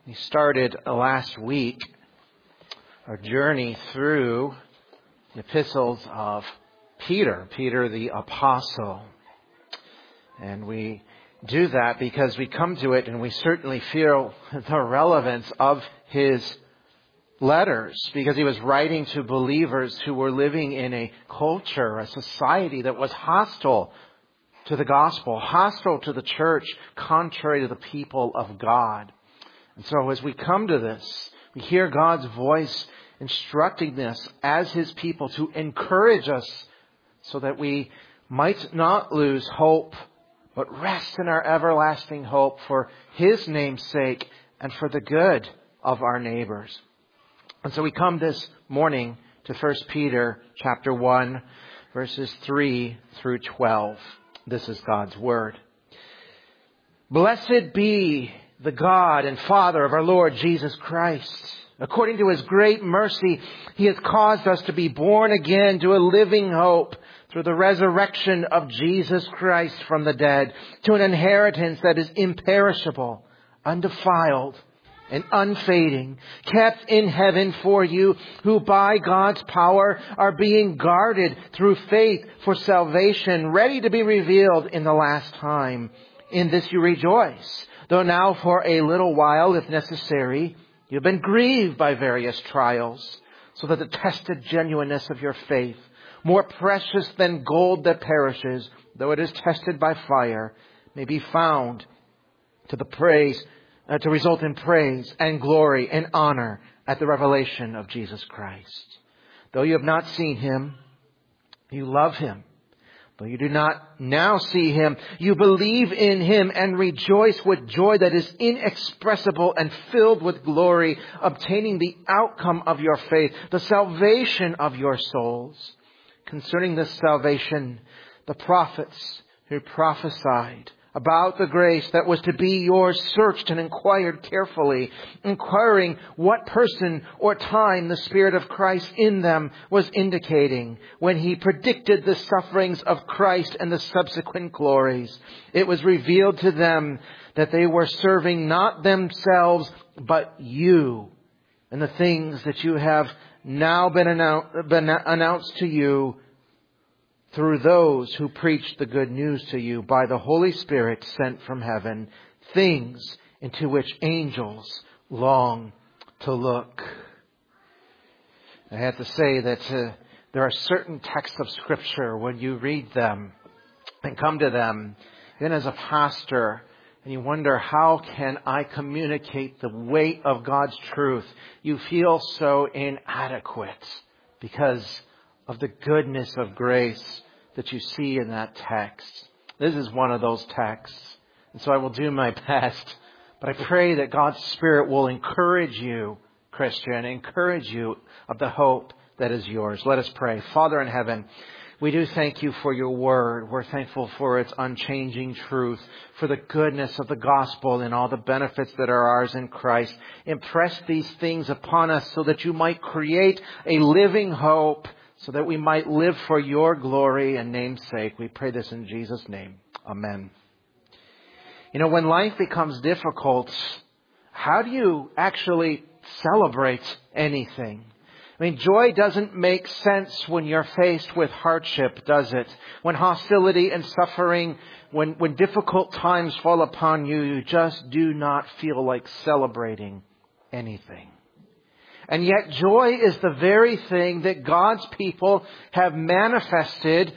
We started last week our journey through the epistles of Peter the Apostle. And we do that because we come to it and we certainly feel the relevance of his letters, because he was writing to believers who were living in a culture, a society that was hostile to the gospel, hostile to the church, contrary to the people of God. And so as we come to this, we hear God's voice instructing us as his people to encourage us so that we might not lose hope, but rest in our everlasting hope for his name's sake and for the good of our neighbors. And so we come this morning to 1 Peter chapter 1, verses 3 through 12. This is God's word. Blessed be the God and Father of our Lord Jesus Christ. According to his great mercy, he has caused us to be born again to a living hope through the resurrection of Jesus Christ from the dead, to an inheritance that is imperishable, undefiled, and unfading, kept in heaven for you, who by God's power are being guarded through faith for salvation, ready to be revealed in the last time. In this you rejoice, though now for a little while, if necessary, you've been grieved by various trials, so that the tested genuineness of your faith, more precious than gold that perishes, though it is tested by fire, may be found to result in praise and glory and honor at the revelation of Jesus Christ. Though you have not seen him, you love him. Though you do not now see him, you believe in him and rejoice with joy that is inexpressible and filled with glory, obtaining the outcome of your faith, the salvation of your souls. Concerning this salvation, the prophets who prophesied about the grace that was to be yours searched and inquired carefully, inquiring what person or time the Spirit of Christ in them was indicating when he predicted the sufferings of Christ and the subsequent glories. It was revealed to them that they were serving not themselves, but you, and the things that you have now been announced to you through those who preach the good news to you by the Holy Spirit sent from heaven, things into which angels long to look. I have to say that there are certain texts of Scripture when you read them and come to them, then as a pastor, and you wonder, how can I communicate the weight of God's truth? You feel so inadequate because of the goodness of grace that you see in that text. This is one of those texts. And so I will do my best. But I pray that God's Spirit will encourage you, Christian, encourage you of the hope that is yours. Let us pray. Father in heaven, we do thank you for your word. We're thankful for its unchanging truth, for the goodness of the gospel and all the benefits that are ours in Christ. Impress these things upon us so that you might create a living hope, so that we might live for your glory and name's sake. We pray this in Jesus' name. Amen. You know, when life becomes difficult, how do you actually celebrate anything? I mean, joy doesn't make sense when you're faced with hardship, does it? When hostility and suffering, when difficult times fall upon you, you just do not feel like celebrating anything. And yet joy is the very thing that God's people have manifested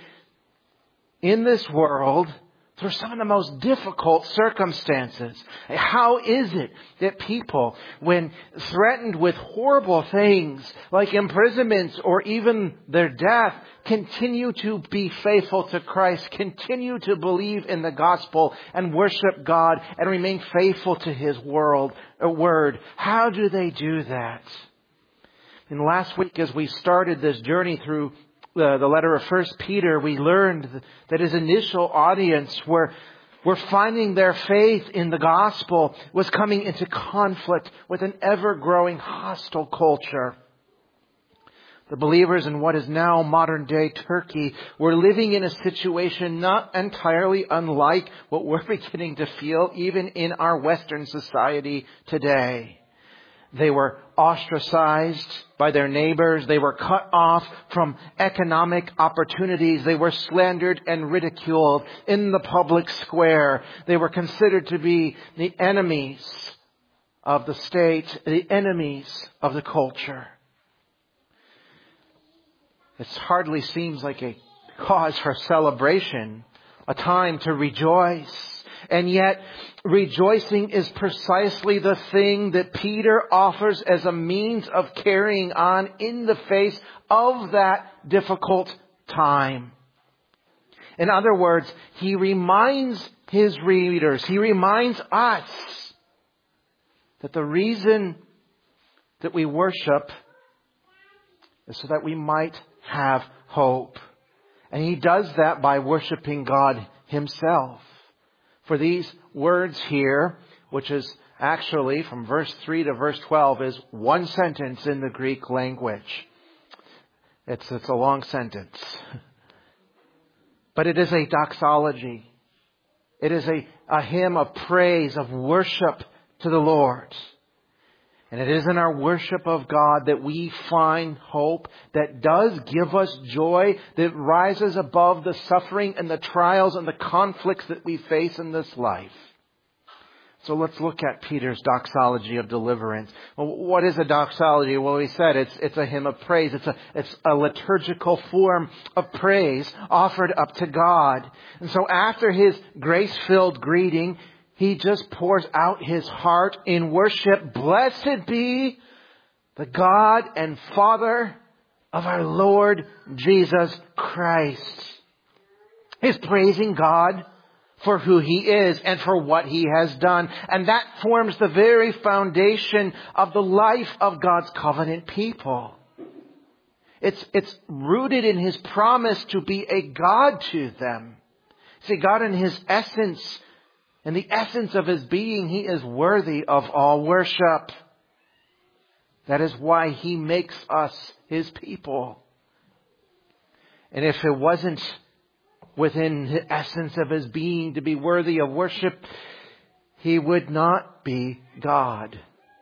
in this world through some of the most difficult circumstances. How is it that people, when threatened with horrible things like imprisonments or even their death, continue to be faithful to Christ, continue to believe in the gospel and worship God and remain faithful to his word? How do they do that? And last week, as we started this journey through the letter of 1 Peter, we learned that his initial audience were finding their faith in the gospel was coming into conflict with an ever-growing hostile culture. the believers in what is now modern day Turkey were living in a situation not entirely unlike what we're beginning to feel even in our Western society today. They were ostracized by their neighbors. They were cut off from economic opportunities. They were slandered and ridiculed in the public square. They were considered to be the enemies of the state, the enemies of the culture. It hardly seems like a cause for celebration, a time to rejoice. And yet, rejoicing is precisely the thing that Peter offers as a means of carrying on in the face of that difficult time. In other words, he reminds his readers, he reminds us that the reason that we worship is so that we might have hope. And he does that by worshiping God himself. For these words here, which is actually from verse 3 to verse 12, is one sentence in the Greek language. It's a long sentence. But it is a doxology. It is a hymn of praise, of worship to the Lord. And it is in our worship of God that we find hope that does give us joy, that rises above the suffering and the trials and the conflicts that we face in this life. So let's look at Peter's doxology of deliverance. Well, what is a doxology? Well, we said it's a hymn of praise. It's a liturgical form of praise offered up to God. And so after his grace-filled greeting, he just pours out his heart in worship. Blessed be the God and Father of our Lord Jesus Christ. He's praising God for who he is and for what he has done. And that forms the very foundation of the life of God's covenant people. It's rooted in his promise to be a God to them. See, God in his essence, in the essence of his being, he is worthy of all worship. That is why he makes us his people. And if it wasn't within the essence of his being to be worthy of worship, he would not be God.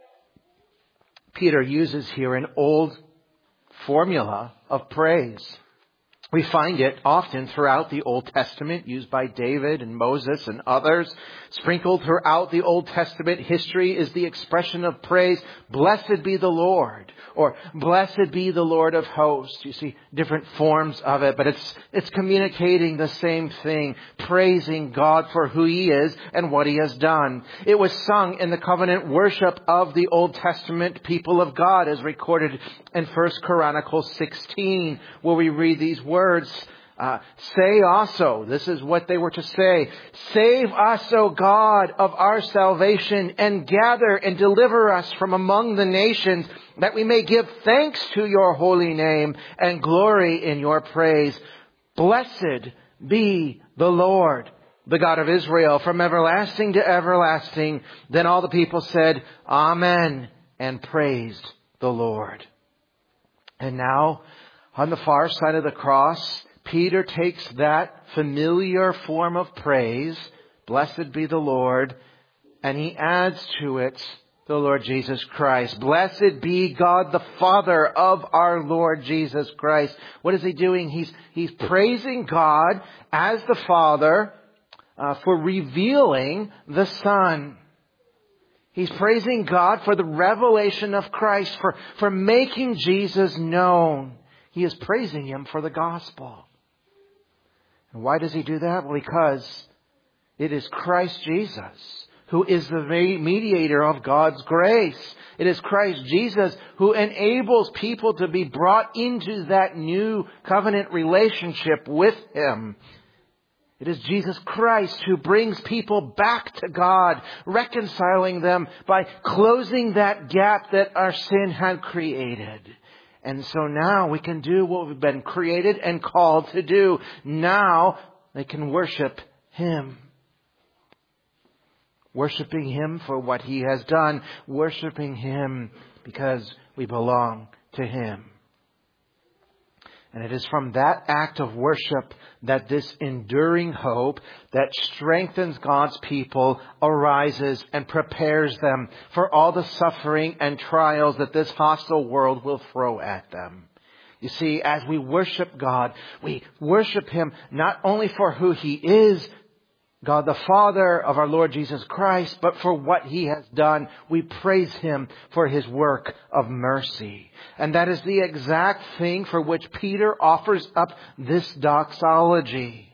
Peter uses here an old formula of praise. We find it often throughout the Old Testament, used by David and Moses and others. Sprinkled throughout the Old Testament history is the expression of praise, blessed be the Lord, or blessed be the Lord of hosts. You see different forms of it, but it's communicating the same thing, praising God for who he is and what he has done. It was sung in the covenant worship of the Old Testament people of God, as recorded in 1 Chronicles 16, where we read these words. Say also, this is what they were to say, save us, O God, of our salvation, and gather and deliver us from among the nations, that we may give thanks to your holy name and glory in your praise. Blessed be the Lord, the God of Israel, from everlasting to everlasting. Then all the people said, Amen, and praised the Lord. And now, on the far side of the cross, Peter takes that familiar form of praise, blessed be the Lord, and he adds to it the Lord Jesus Christ. Blessed be God the Father of our Lord Jesus Christ. What is he doing? He's praising God as the Father for revealing the Son. He's praising God for the revelation of Christ, for making Jesus known. He is praising him for the gospel. And why does he do that? Well, because it is Christ Jesus who is the mediator of God's grace. It is Christ Jesus who enables people to be brought into that new covenant relationship with him. It is Jesus Christ who brings people back to God, reconciling them by closing that gap that our sin had created. And so now we can do what we've been created and called to do. Now they can worship him. Worshiping him for what he has done. Worshiping him because we belong to him. And it is from that act of worship that this enduring hope that strengthens God's people arises and prepares them for all the suffering and trials that this hostile world will throw at them. You see, as we worship God, we worship Him not only for who He is, God the Father of our Lord Jesus Christ, but for what He has done. We praise Him for His work of mercy. And that is the exact thing for which Peter offers up this doxology.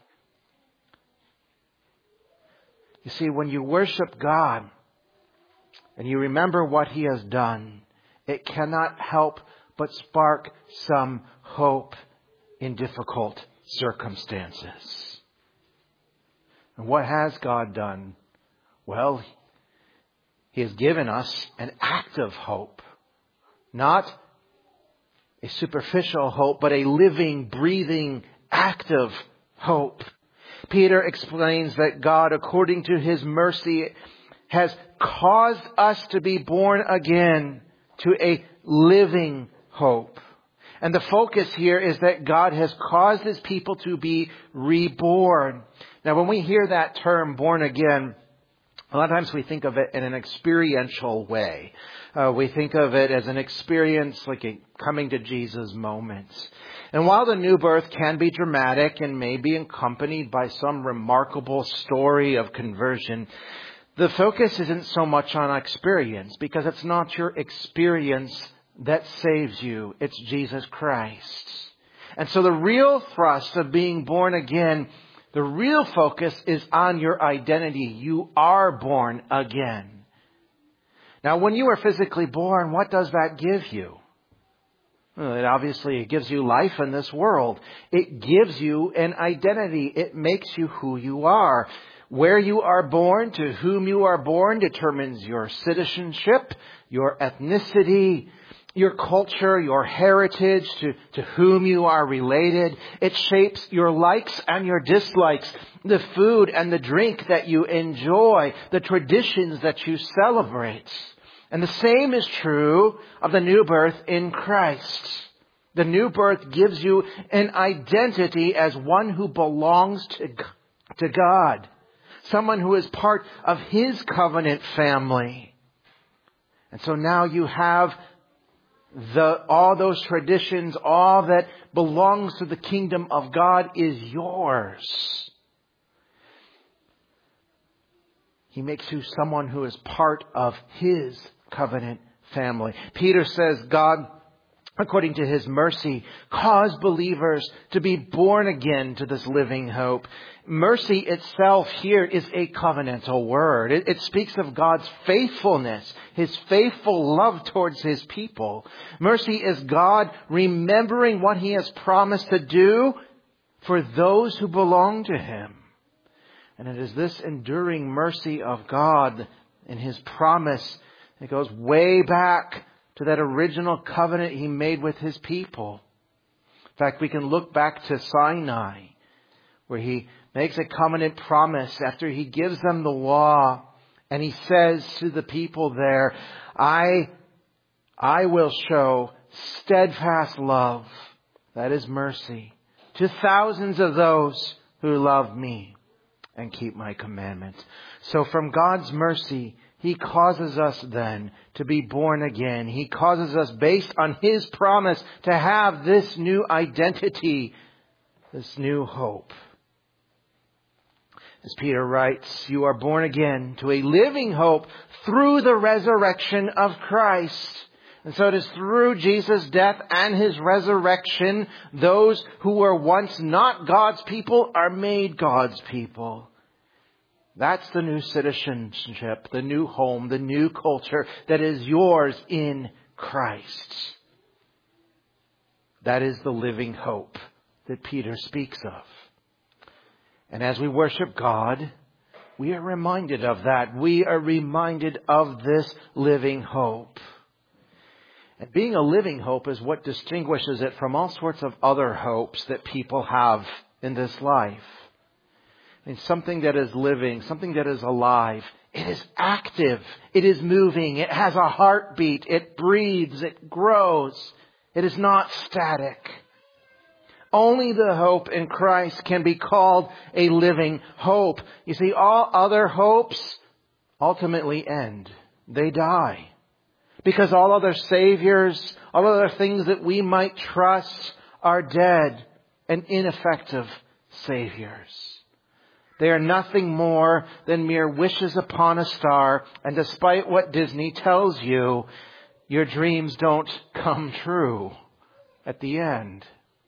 You see, when you worship God and you remember what He has done, it cannot help but spark some hope in difficult circumstances. And what has God done? Well, He has given us an active hope. Not a superficial hope, but a living, breathing, active hope. Peter explains that God, according to His mercy, has caused us to be born again to a living hope. And the focus here is that God has caused His people to be reborn. Now, when we hear that term, born again, a lot of times we think of it in an experiential way. We think of it as an experience like a coming to Jesus moment. And while the new birth can be dramatic and may be accompanied by some remarkable story of conversion, the focus isn't so much on experience, because it's not your experience that saves you. It's Jesus Christ. And so the real thrust of being born again, the real focus is on your identity. You are born again. Now, when you are physically born, what does that give you? Well, it gives you life in this world. It gives you an identity. It makes you who you are. Where you are born, to whom you are born, determines your citizenship, your ethnicity, your culture, your heritage, to whom you are related. It shapes your likes and your dislikes, the food and the drink that you enjoy, the traditions that you celebrate. And the same is true of the new birth in Christ. The new birth gives you an identity as one who belongs to God, someone who is part of His covenant family. And so now you have all those traditions, all that belongs to the kingdom of God is yours. He makes you someone who is part of His covenant family. Peter says God, according to His mercy, caused believers to be born again to this living hope. Mercy itself here is a covenantal word. It speaks of God's faithfulness, His faithful love towards His people. Mercy is God remembering what He has promised to do for those who belong to Him. And it is this enduring mercy of God in His promise that goes way back to that original covenant He made with His people. In fact, we can look back to Sinai, where He makes a covenant promise after He gives them the law. And He says to the people there, I will show steadfast love, that is mercy, to thousands of those who love Me and keep My commandments. So from God's mercy, He causes us then to be born again. He causes us, based on His promise, to have this new identity, this new hope. As Peter writes, you are born again to a living hope through the resurrection of Christ. And so it is through Jesus' death and His resurrection, those who were once not God's people are made God's people. That's the new citizenship, the new home, the new culture that is yours in Christ. That is the living hope that Peter speaks of. And as we worship God, we are reminded of that. We are reminded of this living hope. And being a living hope is what distinguishes it from all sorts of other hopes that people have in this life. It's something that is living, something that is alive. It is active. It is moving. It has a heartbeat. It breathes. It grows. It is not static. Only the hope in Christ can be called a living hope. You see, all other hopes ultimately end. They die. Because all other saviors, all other things that we might trust are dead and ineffective saviors. They are nothing more than mere wishes upon a star. And despite what Disney tells you, your dreams don't come true at the end.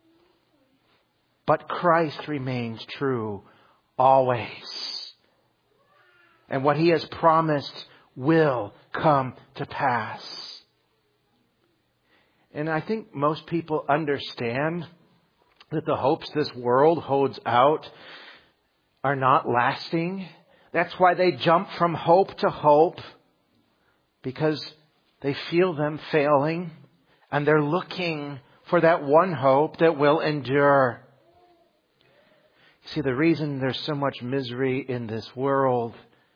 But Christ remains true always. And what He has promised will come to pass. And I think most people understand that the hopes this world holds out are not lasting. That's why they jump from hope to hope, because they feel them failing and they're looking for that one hope that will endure. See, the reason there's so much misery in this world,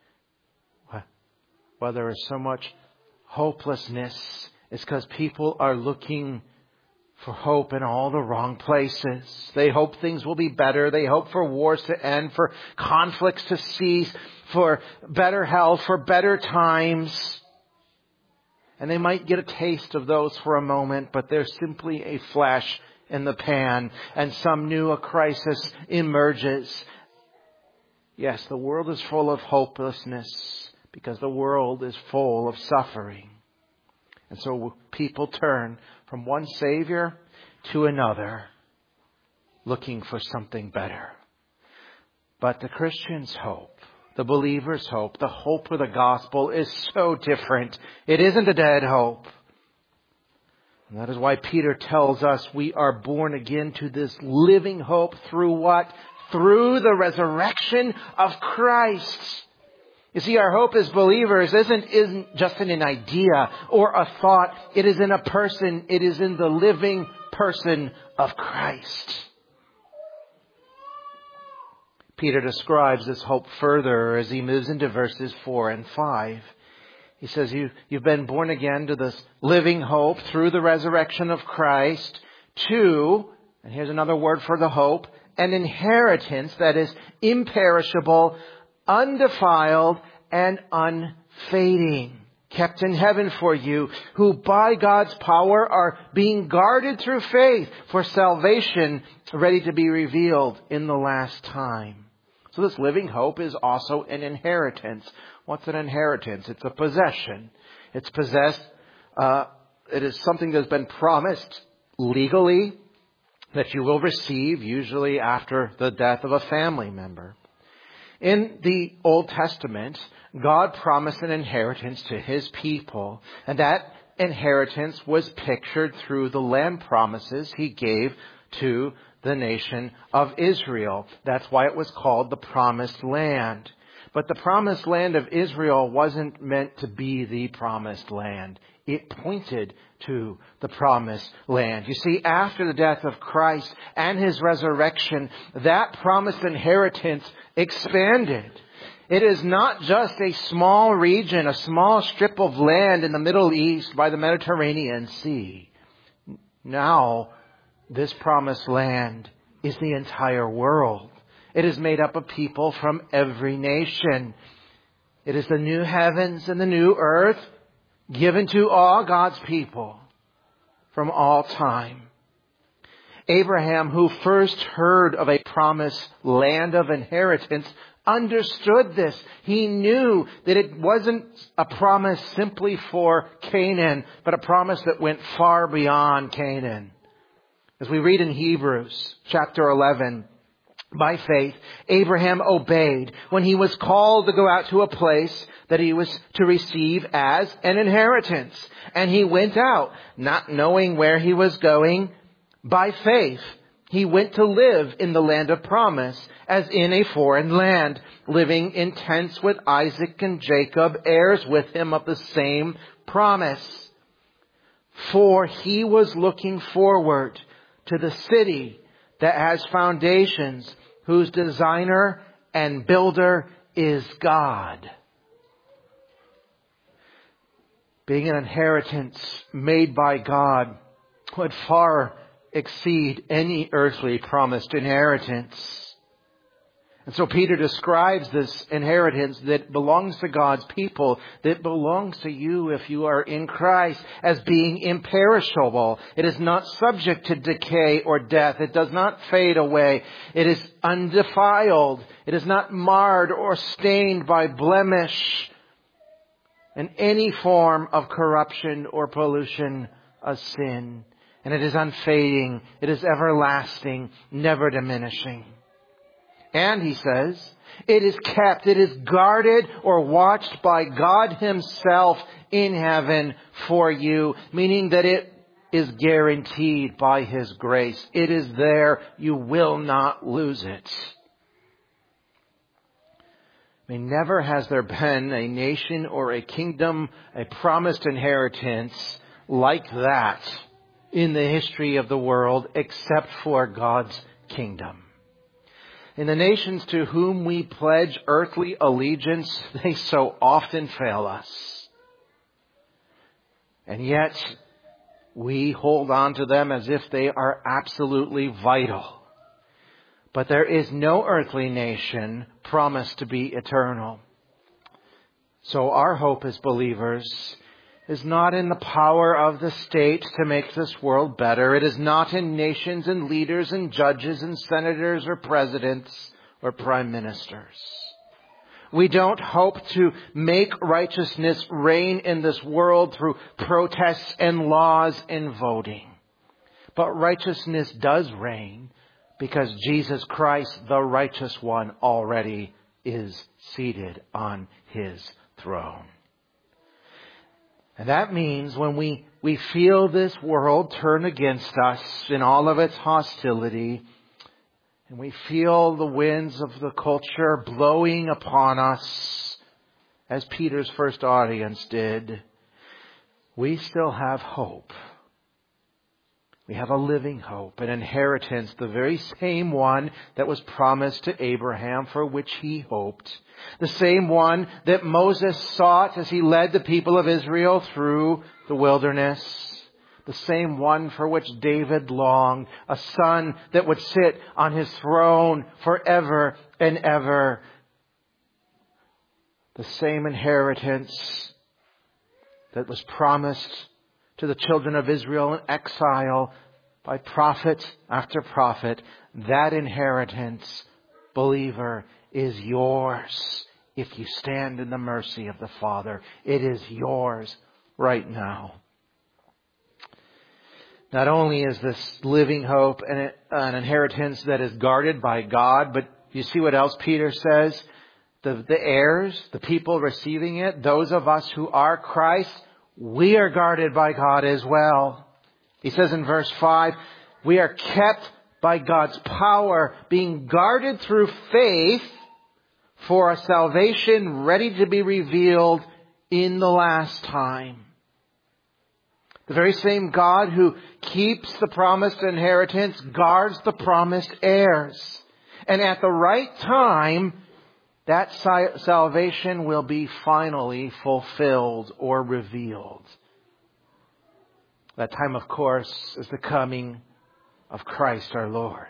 why there is so much hopelessness, is because people are looking for hope in all the wrong places. They hope things will be better. They hope for wars to end, for conflicts to cease, for better health, for better times. And they might get a taste of those for a moment, but they're simply a flash in the pan, and some new crisis emerges. Yes, the world is full of hopelessness because the world is full of suffering. And so people turn from one Savior to another, looking for something better. But the Christian's hope, the believer's hope, the hope of the gospel is so different. It isn't a dead hope. And that is why Peter tells us we are born again to this living hope through what? Through the resurrection of Christ. You see, our hope as believers isn't just in an idea or a thought. It is in a person. It is in the living person of Christ. Peter describes this hope further as he moves into verses 4 and 5. He says, you've been born again to this living hope through the resurrection of Christ, to, and here's another word for the hope, an inheritance that is imperishable, undefiled, and unfading, kept in heaven for you, who by God's power are being guarded through faith for salvation, ready to be revealed in the last time. So this living hope is also an inheritance. What's an inheritance? It's a possession. It's possessed. It is something that's been promised legally that you will receive, usually after the death of a family member. In the Old Testament, God promised an inheritance to His people, and that inheritance was pictured through the land promises He gave to the nation of Israel. That's why it was called the Promised Land. But the Promised Land of Israel wasn't meant to be the Promised Land. It pointed to the Promised Land. You see, after the death of Christ and His resurrection, that promised inheritance expanded. It is not just a small region, a small strip of land in the Middle East by the Mediterranean Sea. Now, this Promised Land is the entire world. It is made up of people from every nation. It is the new heavens and the new earth given to all God's people from all time. Abraham, who first heard of a promised land of inheritance, understood this. He knew that it wasn't a promise simply for Canaan, but a promise that went far beyond Canaan. As we read in Hebrews chapter 11, by faith, Abraham obeyed when he was called to go out to a place that he was to receive as an inheritance. And he went out, not knowing where he was going. By faith, he went to live in the land of promise, as in a foreign land, living in tents with Isaac and Jacob, heirs with him of the same promise. For he was looking forward to the city that has foundations, whose designer and builder is God. Being an inheritance made by God would far exceed any earthly promised inheritance. And so Peter describes this inheritance that belongs to God's people, that belongs to you if you are in Christ, as being imperishable. It is not subject to decay or death. It does not fade away. It is undefiled. It is not marred or stained by blemish and any form of corruption or pollution of sin. And it is unfading. It is everlasting, never diminishing. And he says, it is kept, it is guarded or watched by God Himself in heaven for you, meaning that it is guaranteed by His grace. It is there. You will not lose it. I mean, never has there been a nation or a kingdom, a promised inheritance like that in the history of the world, except for God's kingdom. In the nations to whom we pledge earthly allegiance, they so often fail us. And yet, we hold on to them as if they are absolutely vital. But there is no earthly nation promised to be eternal. So our hope as believers is not in the power of the state to make this world better. It is not in nations and leaders and judges and senators or presidents or prime ministers. We don't hope to make righteousness reign in this world through protests and laws and voting. But righteousness does reign because Jesus Christ, the righteous one, already is seated on His throne. And that means when we feel this world turn against us in all of its hostility, and we feel the winds of the culture blowing upon us, as Peter's first audience did, we still have hope. We have a living hope, an inheritance, the very same one that was promised to Abraham, for which he hoped. The same one that Moses sought as he led the people of Israel through the wilderness. The same one for which David longed, a son that would sit on his throne forever and ever. The same inheritance that was promised to the children of Israel in exile by prophet after prophet. That inheritance, believer, is yours if you stand in the mercy of the Father. It is yours right now. Not only is this living hope an inheritance that is guarded by God, but you see what else Peter says? The heirs, the people receiving it, those of us who are Christ, we are guarded by God as well. He says in verse 5, we are kept by God's power, being guarded through faith for a salvation ready to be revealed in the last time. The very same God who keeps the promised inheritance guards the promised heirs. And at the right time, that salvation will be finally fulfilled or revealed. That time, of course, is the coming of Christ our Lord.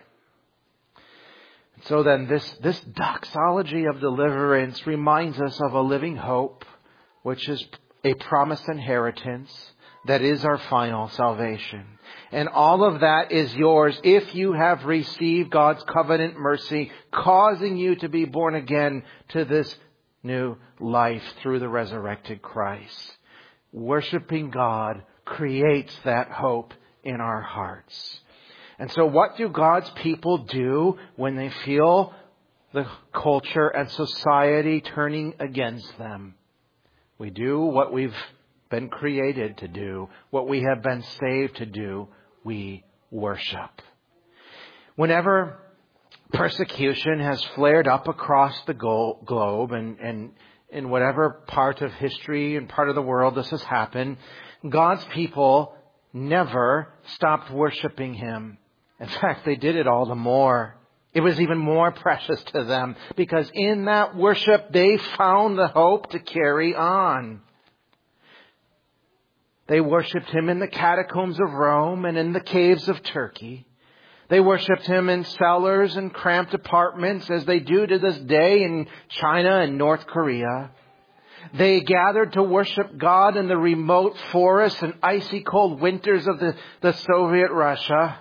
So then this doxology of deliverance reminds us of a living hope, which is a promised inheritance that is our final salvation. And all of that is yours if you have received God's covenant mercy, causing you to be born again to this new life through the resurrected Christ. Worshiping God creates that hope in our hearts. And so what do God's people do when they feel the culture and society turning against them? We do what we've been created to do, what we have been saved to do. We worship. Whenever persecution has flared up across the globe and in whatever part of history and part of the world this has happened, God's people never stopped worshiping Him. In fact, they did it all the more. It was even more precious to them because in that worship they found the hope to carry on. They worshipped him in the catacombs of Rome and in the caves of Turkey. They worshipped him in cellars and cramped apartments as they do to this day in China and North Korea. They gathered to worship God in the remote forests and icy cold winters of the Soviet Russia.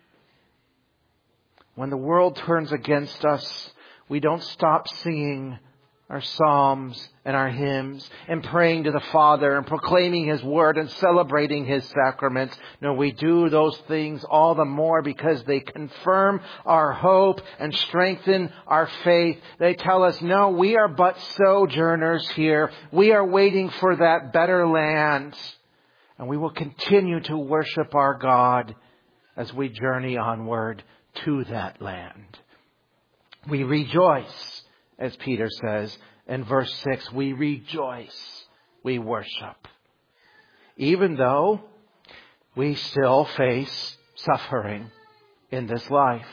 When the world turns against us, we don't stop singing our psalms and our hymns and praying to the Father and proclaiming His Word and celebrating His sacraments. No, we do those things all the more because they confirm our hope and strengthen our faith. They tell us, no, we are but sojourners here. We are waiting for that better land. And we will continue to worship our God as we journey onward to that land. We rejoice, as Peter says in verse 6, we rejoice, we worship. Even though we still face suffering in this life.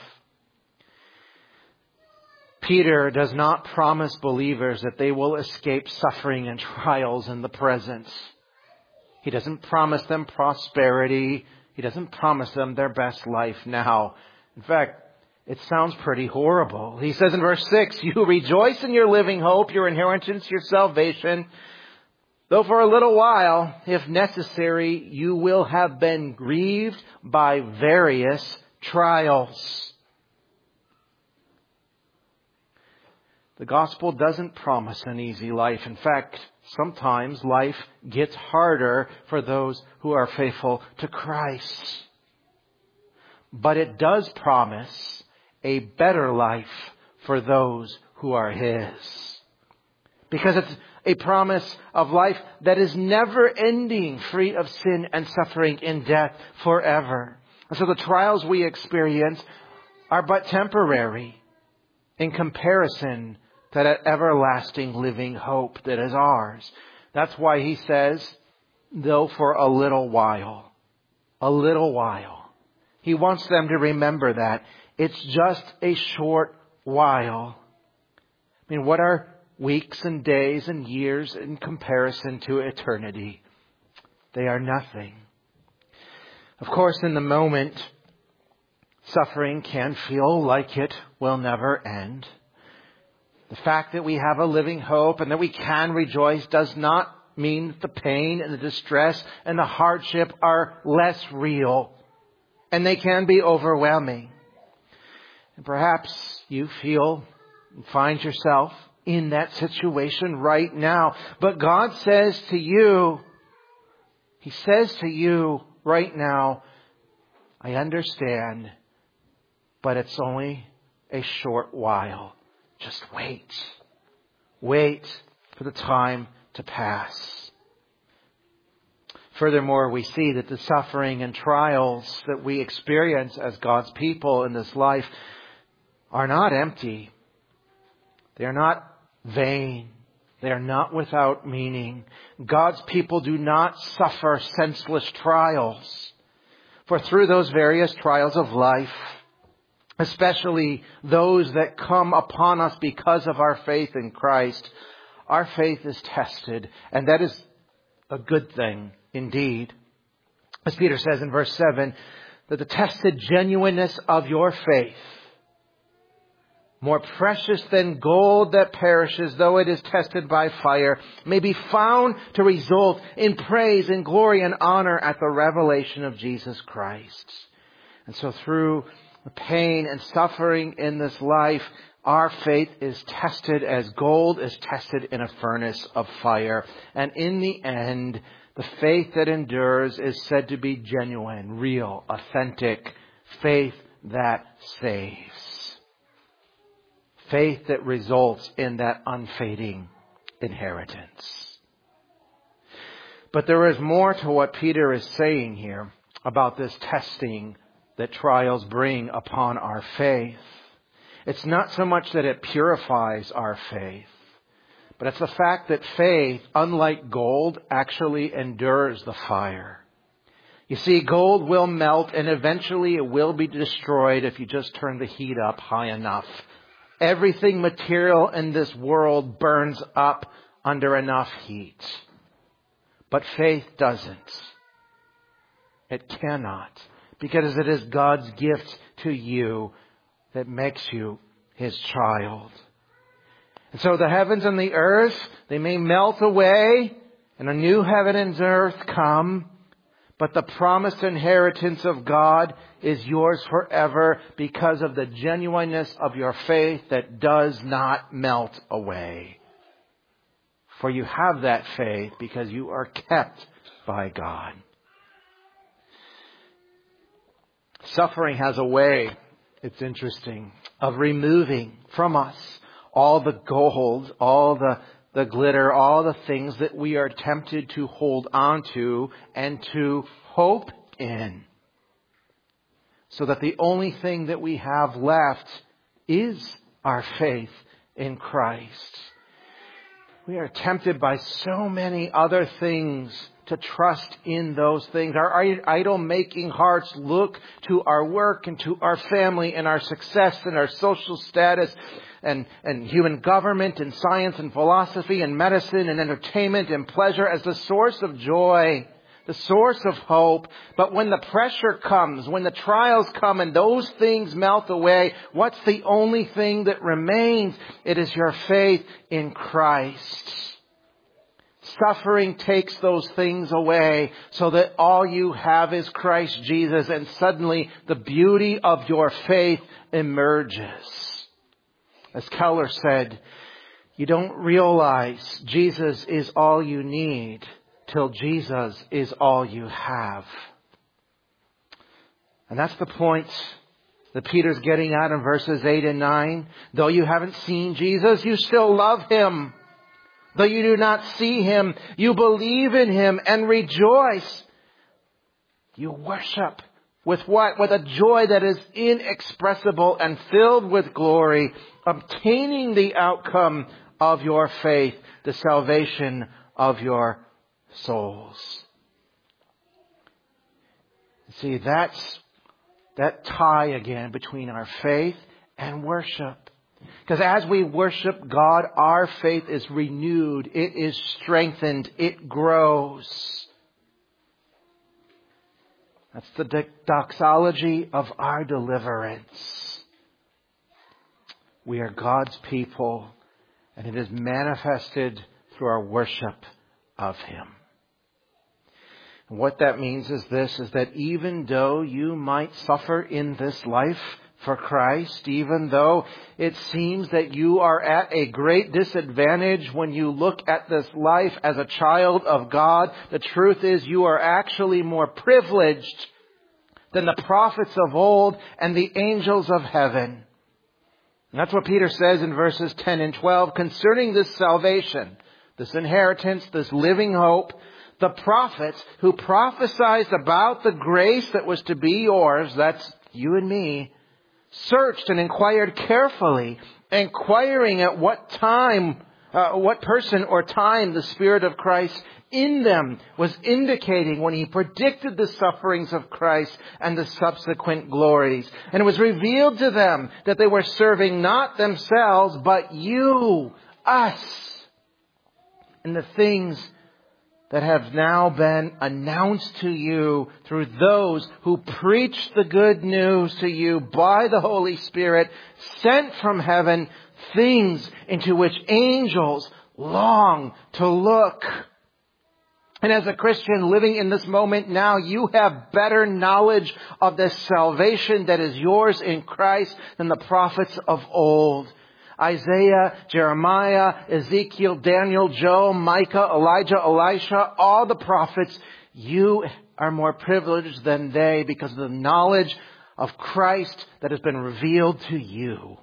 Peter does not promise believers that they will escape suffering and trials in the present. He doesn't promise them prosperity. He doesn't promise them their best life now. In fact, it sounds pretty horrible. He says in verse 6, you rejoice in your living hope, your inheritance, your salvation. Though for a little while, if necessary, you will have been grieved by various trials. The gospel doesn't promise an easy life. In fact, sometimes life gets harder for those who are faithful to Christ. But it does promise a better life for those who are His. Because it's a promise of life that is never ending, free of sin and suffering in death forever. And so the trials we experience are but temporary in comparison to that everlasting living hope that is ours. That's why he says, though for a little while. A little while. He wants them to remember that. It's just a short while. I mean, what are weeks and days and years in comparison to eternity? They are nothing. Of course, in the moment, suffering can feel like it will never end. The fact that we have a living hope and that we can rejoice does not mean that the pain and the distress and the hardship are less real. And they can be overwhelming. And perhaps you feel and find yourself in that situation right now. But God says to you, He says to you right now, I understand, but it's only a short while. Just wait. Wait for the time to pass. Furthermore, we see that the suffering and trials that we experience as God's people in this life are not empty. They are not vain. They are not without meaning. God's people do not suffer senseless trials. For through those various trials of life, especially those that come upon us because of our faith in Christ, our faith is tested, and that is a good thing indeed. As Peter says in verse 7, that the tested genuineness of your faith, more precious than gold that perishes, though it is tested by fire, may be found to result in praise and glory and honor at the revelation of Jesus Christ. And so through the pain and suffering in this life, our faith is tested as gold is tested in a furnace of fire. And in the end, the faith that endures is said to be genuine, real, authentic, faith that saves. Faith that results in that unfading inheritance. But there is more to what Peter is saying here about this testing that trials bring upon our faith. It's not so much that it purifies our faith, but it's the fact that faith, unlike gold, actually endures the fire. You see, gold will melt and eventually it will be destroyed if you just turn the heat up high enough. Everything material in this world burns up under enough heat. But faith doesn't. It cannot. Because it is God's gift to you that makes you His child. And so the heavens and the earth, they may melt away and a new heaven and earth come. But the promised inheritance of God is yours forever because of the genuineness of your faith that does not melt away. For you have that faith because you are kept by God. Suffering has a way, it's interesting, of removing from us all the gold, all the glitter, all the things that we are tempted to hold on to and to hope in. So that the only thing that we have left is our faith in Christ. We are tempted by so many other things to trust in those things. Our idol-making hearts look to our work and to our family and our success and our social status and human government and science and philosophy and medicine and entertainment and pleasure as the source of joy, the source of hope. But when the pressure comes, when the trials come and those things melt away, what's the only thing that remains? It is your faith in Christ. Suffering takes those things away so that all you have is Christ Jesus, and suddenly the beauty of your faith emerges. As Keller said, you don't realize Jesus is all you need till Jesus is all you have. And that's the point that Peter's getting at in verses 8 and 9. Though you haven't seen Jesus, you still love Him. Though you do not see Him, you believe in Him and rejoice. You worship with what? With a joy that is inexpressible and filled with glory, obtaining the outcome of your faith, the salvation of your souls. See, that's that tie again between our faith and worship. Because as we worship God, our faith is renewed, it is strengthened, it grows. That's the doxology of our deliverance. We are God's people, and it is manifested through our worship of Him. And what that means is this, is that even though you might suffer in this life for Christ, even though it seems that you are at a great disadvantage when you look at this life as a child of God, the truth is you are actually more privileged than the prophets of old and the angels of heaven. And that's what Peter says in verses 10 and 12 concerning this salvation, this inheritance, this living hope. The prophets who prophesied about the grace that was to be yours, that's you and me, searched and inquired carefully, inquiring at what time, what person or time the Spirit of Christ in them was indicating when He predicted the sufferings of Christ and the subsequent glories. And it was revealed to them that they were serving not themselves, but you, us, and the things that have now been announced to you through those who preach the good news to you by the Holy Spirit, sent from heaven, things into which angels long to look. And as a Christian living in this moment now, you have better knowledge of this salvation that is yours in Christ than the prophets of old. Isaiah, Jeremiah, Ezekiel, Daniel, Joel, Micah, Elijah, Elisha, all the prophets, you are more privileged than they because of the knowledge of Christ that has been revealed to you.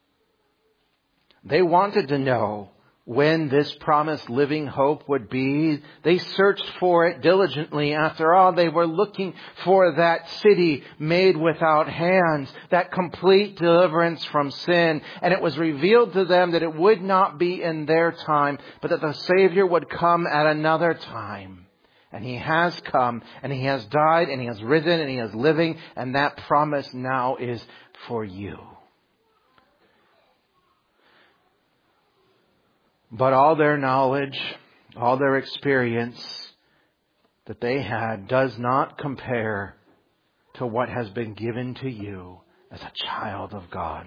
They wanted to know when this promised living hope would be. They searched for it diligently. After all, they were looking for that city made without hands, that complete deliverance from sin. And it was revealed to them that it would not be in their time, but that the Savior would come at another time. And He has come, and He has died, and He has risen, and He is living, and that promise now is for you. But all their knowledge, all their experience, that they had does not compare to what has been given to you as a child of God.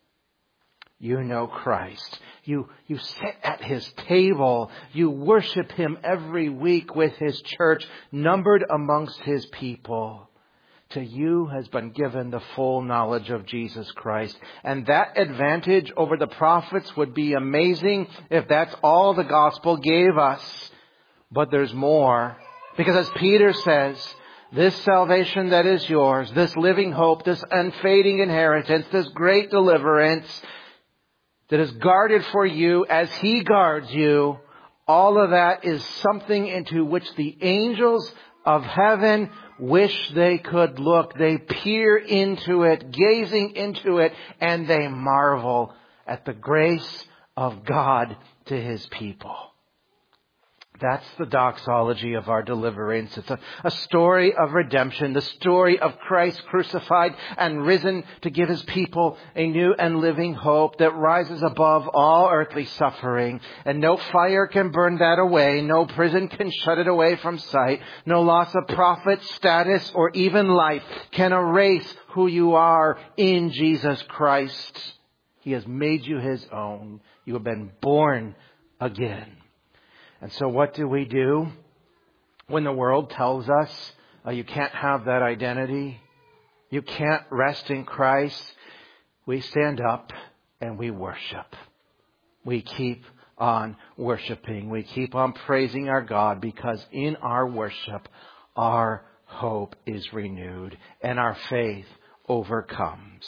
You know Christ. You sit at His table. You worship Him every week with His church, numbered amongst His people. To you has been given the full knowledge of Jesus Christ. And that advantage over the prophets would be amazing if that's all the gospel gave us. But there's more. Because as Peter says, this salvation that is yours, this living hope, this unfading inheritance, this great deliverance that is guarded for you as He guards you, all of that is something into which the angels of heaven wish they could look. They peer into it, gazing into it, and they marvel at the grace of God to His people. That's the doxology of our deliverance. It's a story of redemption, the story of Christ crucified and risen to give His people a new and living hope that rises above all earthly suffering. And no fire can burn that away. No prison can shut it away from sight. No loss of profit, status, or even life can erase who you are in Jesus Christ. He has made you His own. You have been born again. And so what do we do when the world tells us, you can't have that identity, you can't rest in Christ? We stand up and we worship. We keep on worshiping. We keep on praising our God, because in our worship, our hope is renewed and our faith overcomes.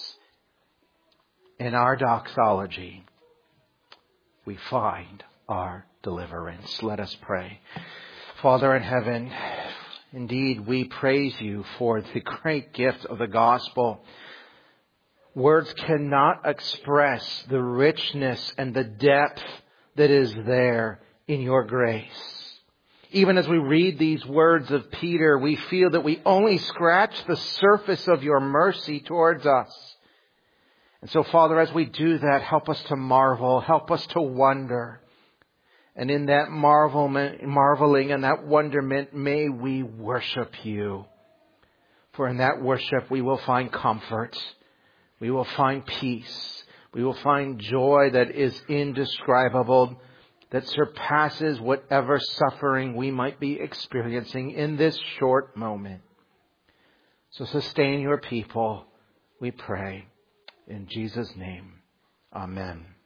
In our doxology, we find our deliverance. Let us pray. Father in heaven, indeed we praise You for the great gift of the gospel. Words cannot express the richness and the depth that is there in Your grace. Even as we read these words of Peter, we feel that we only scratch the surface of Your mercy towards us. And so, Father, as we do that, help us to marvel, help us to wonder. And in that marveling and that wonderment, may we worship You. For in that worship, we will find comfort. We will find peace. We will find joy that is indescribable, that surpasses whatever suffering we might be experiencing in this short moment. So sustain Your people, we pray. In Jesus' name, amen.